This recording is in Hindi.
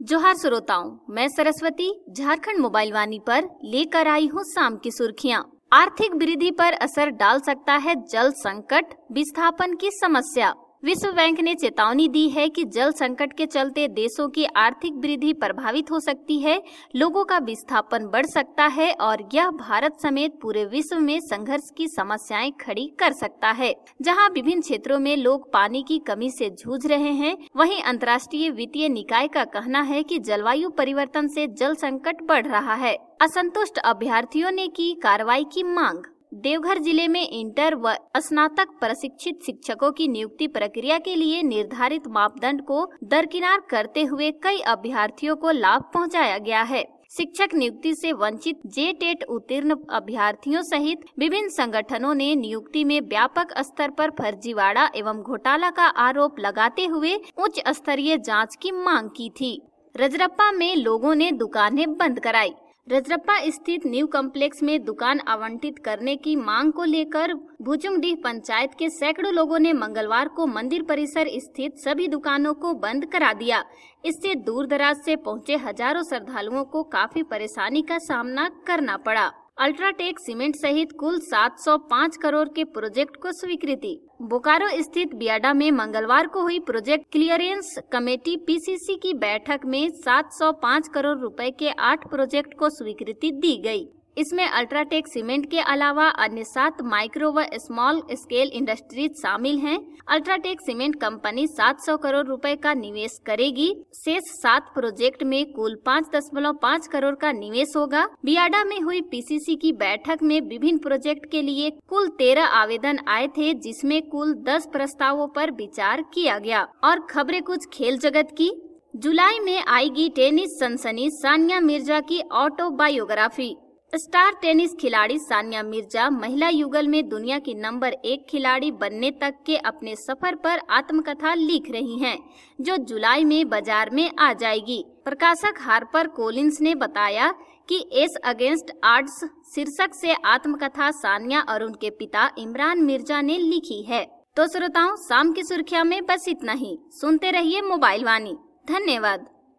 जोहार श्रोताओं, मैं सरस्वती झारखंड मोबाइल वाणी पर लेकर आई हूँ शाम की सुर्खियाँ। आर्थिक वृद्धि पर असर डाल सकता है जल संकट, विस्थापन की समस्या। विश्व बैंक ने चेतावनी दी है कि जल संकट के चलते देशों की आर्थिक वृद्धि प्रभावित हो सकती है, लोगों का विस्थापन बढ़ सकता है और यह भारत समेत पूरे विश्व में संघर्ष की समस्याएं खड़ी कर सकता है। जहां विभिन्न क्षेत्रों में लोग पानी की कमी से जूझ रहे हैं, वहीं अंतर्राष्ट्रीय वित्तीय निकाय का कहना है कि जलवायु परिवर्तन से जल संकट बढ़ रहा है। असंतुष्ट अभ्यर्थियों ने की कार्रवाई की मांग। देवघर जिले में इंटर व स्नातक प्रशिक्षित शिक्षकों की नियुक्ति प्रक्रिया के लिए निर्धारित मापदंड को दरकिनार करते हुए कई अभ्यर्थियों को लाभ पहुंचाया गया है। शिक्षक नियुक्ति से वंचित JTET उत्तीर्ण अभ्यर्थियों सहित विभिन्न संगठनों ने नियुक्ति में व्यापक स्तर पर फर्जीवाड़ा एवं घोटाला का आरोप लगाते हुए उच्च स्तरीय जाँच की मांग की थी। रजरप्पा में लोगों ने दुकानें बंद कराई। रजरप्पा स्थित न्यू कॉम्प्लेक्स में दुकान आवंटित करने की मांग को लेकर भुजुंगडीह पंचायत के सैकड़ों लोगों ने मंगलवार को मंदिर परिसर स्थित सभी दुकानों को बंद करा दिया। इससे दूर दराज से पहुंचे हजारों श्रद्धालुओं को काफी परेशानी का सामना करना पड़ा। अल्ट्राटेक सीमेंट सहित कुल 705 करोड़ के प्रोजेक्ट को स्वीकृति। बोकारो स्थित बियाडा में मंगलवार को हुई प्रोजेक्ट क्लियरेंस कमेटी PCC की बैठक में 705 करोड़ रुपए के 8 प्रोजेक्ट को स्वीकृति दी गई। इसमें अल्ट्राटेक सीमेंट के अलावा अन्य 7 माइक्रो व स्मॉल स्केल इंडस्ट्रीज शामिल हैं। अल्ट्राटेक सीमेंट कंपनी 700 करोड़ रुपए का निवेश करेगी। शेष 7 प्रोजेक्ट में कुल 5.5 करोड़ का निवेश होगा। बियाडा में हुई PCC की बैठक में विभिन्न प्रोजेक्ट के लिए कुल 13 आवेदन आए थे, जिसमें कुल 10 प्रस्तावों पर विचार किया गया। और खबरें कुछ खेल जगत की। जुलाई में आएगी टेनिस सनसनी सानिया मिर्जा की ऑटोबायोग्राफी। स्टार टेनिस खिलाड़ी सानिया मिर्जा महिला युगल में दुनिया की नंबर 1 खिलाड़ी बनने तक के अपने सफर पर आत्मकथा लिख रही हैं, जो जुलाई में बाजार में आ जाएगी। प्रकाशक हार्पर कोलिंस ने बताया कि एस अगेंस्ट ऑड्स शीर्षक से आत्मकथा सानिया और उनके पिता इमरान मिर्जा ने लिखी है। तो श्रोताओं, शाम की सुर्खियां में बस इतना ही। सुनते रहिए मोबाइल वाणी। धन्यवाद।